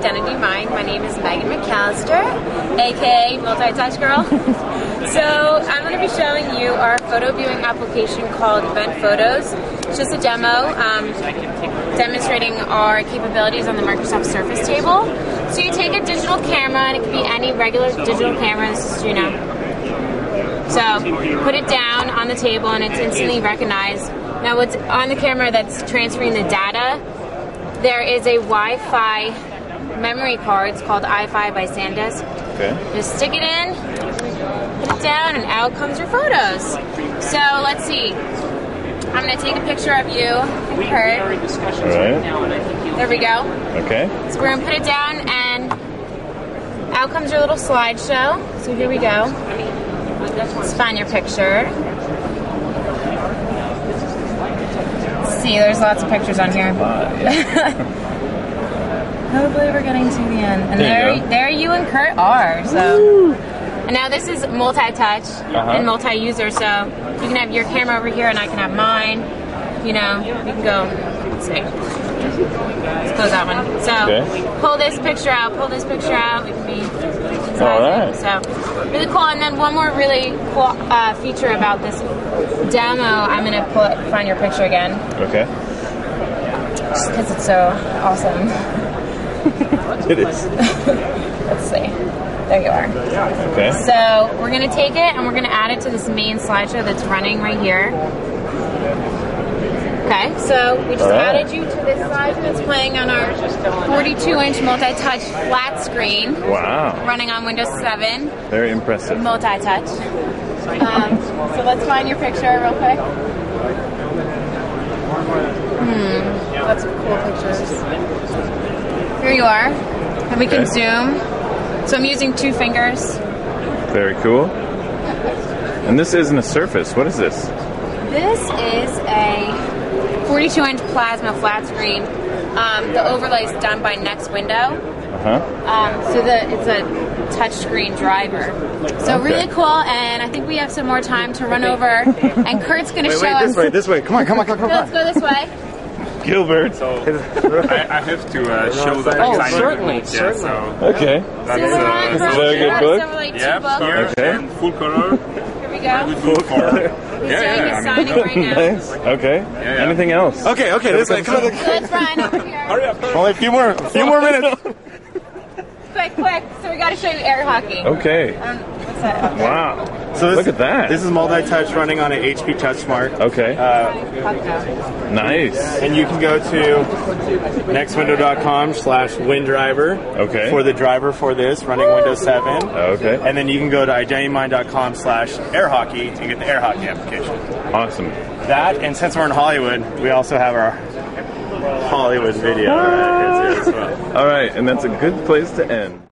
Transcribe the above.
identity. My name is Megan McAllister, aka Multi-Touch Girl. So I'm going to be showing you our photo viewing application called Event Photos. It's just a demo demonstrating our capabilities on the Microsoft Surface table. So you take a digital camera, and it could be any regular digital cameras, you know. So put it down on the table, and it's instantly recognized. Now, what's on the camera that's transferring the data? There is a Wi-Fi memory card. It's called i5 by SanDisk. Okay. Just stick it in, put it down, and out comes your photos. So let's see. I'm going to take a picture of you and Kurt. All right. There we go. Okay. So we're going to put it down, and out comes your little slideshow. So here we go. Let's find your picture. See, there's lots of pictures on here. Hopefully we're getting to the end. And there you and Kurt are. So, and now this is multi-touch and multi-user, so you can have your camera over here and I can have mine. You know, you can go, let's see. Let's close that one. So, pull this picture out, it can be alright. So, really cool. And then one more really cool feature about this demo, I'm going to find your picture again. Okay. Just because it's so awesome. It is. Let's see. There you are. Okay. So we're going to take it and we're going to add it to this main slideshow that's running right here. Okay, so we just added you to this slideshow that's playing on our 42-inch multi-touch flat screen. Wow. Running on Windows 7. Very impressive. Multi-touch. So let's find your picture real quick. Lots of cool pictures. Here you are. And we can zoom. So I'm using 2 fingers. Very cool. And this isn't a Surface. What is this? This is a 42-inch plasma flat screen. The overlay is done by Next Window. So it's a touchscreen driver. So really cool, and I think we have some more time to run over. And Kurt's going to show us. This way. Come on. Let's go this way. Gilbert. So I have to show the assignment. Certainly. So Okay. That's a very good book. here, full color. Here we go. Full color. He's doing his signing right now. Nice. Okay. Anything else? Okay, this way. Come on. Let's Brian over here. Hurry up. Only a few more minutes. Quick. So we got to show you air hockey. Okay. What's that? Wow. So Look at that. This is multi-touch running on an HP TouchSmart. Okay. Nice. And you can go to nextwindow.com/WinDriver for the driver for this running Windows 7. Okay. And then you can go to identitymind.com/airhockey and get the air hockey application. Awesome. That, and since we're in Hollywood, we also have our Hollywood video right here as well. All right, and that's a good place to end.